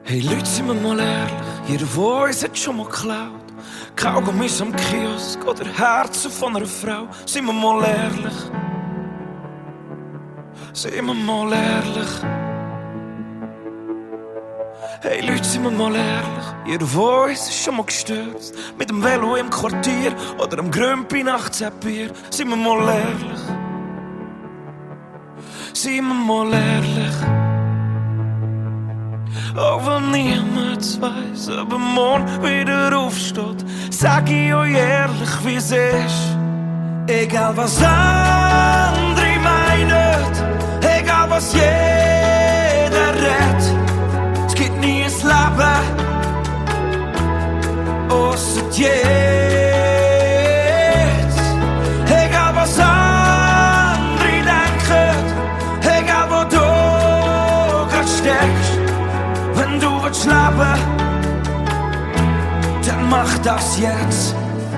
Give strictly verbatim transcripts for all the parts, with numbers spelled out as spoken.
Hey Leute, sind wir mal ehrlich, jeder von uns hat schon mal geklaut. Kaugummis am Kiosk oder Herzen von einer Frau. Sind wir mal ehrlich, sind wir mal ehrlich. Hey Leute, sind wir mal ehrlich, jeder von uns ist schon mal gestürzt. Mit dem Velo im Quartier oder am Grümpi nach zehn Bier. Sind wir mal ehrlich, sind wir mal ehrlich. Auch wenn niemand weiss, ob er morgen wieder aufsteht, sag ich euch ehrlich, wie es ist. Egal was andere meinen, egal was jeder redet, es gibt nie ein Leben ausser jetzt. Egal was andere denken, egal wo du grad steckst, wenn du willst leben, dann mach das jetzt.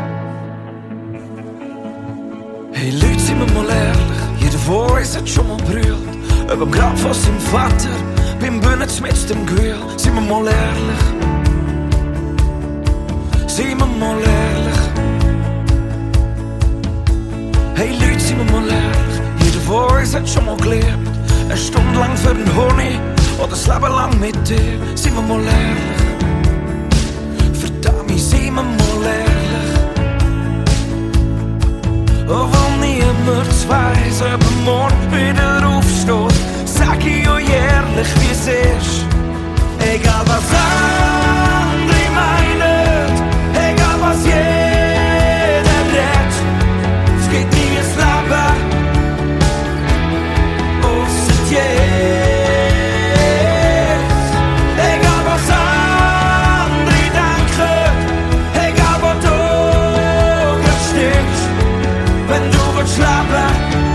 Hey Leute, sind wir mal ehrlich, jeder von uns hat schon mal brüllt über dem Grab von seinem Vater, beim Bühnenz mit dem Grill. Sind wir mal ehrlich, sind wir mal ehrlich. Hey Leute, sind wir mal ehrlich, jeder von uns hat schon mal gelebt, eine Stunde lang für den Honig oder das Leben lang mit dir. Sind wir mal ehrlich, verdammt, sind wir mal ehrlich. Oh, wenn niemand weiss, ob er morgen wieder aufsteht, sag ich euch ehrlich, wie es ist. Egal was andere meinen, egal was jeder redet, es gibt nie ein Leben ausser jetzt. Egal was andere denken, egal wo du grad steckst, wenn du willst leben,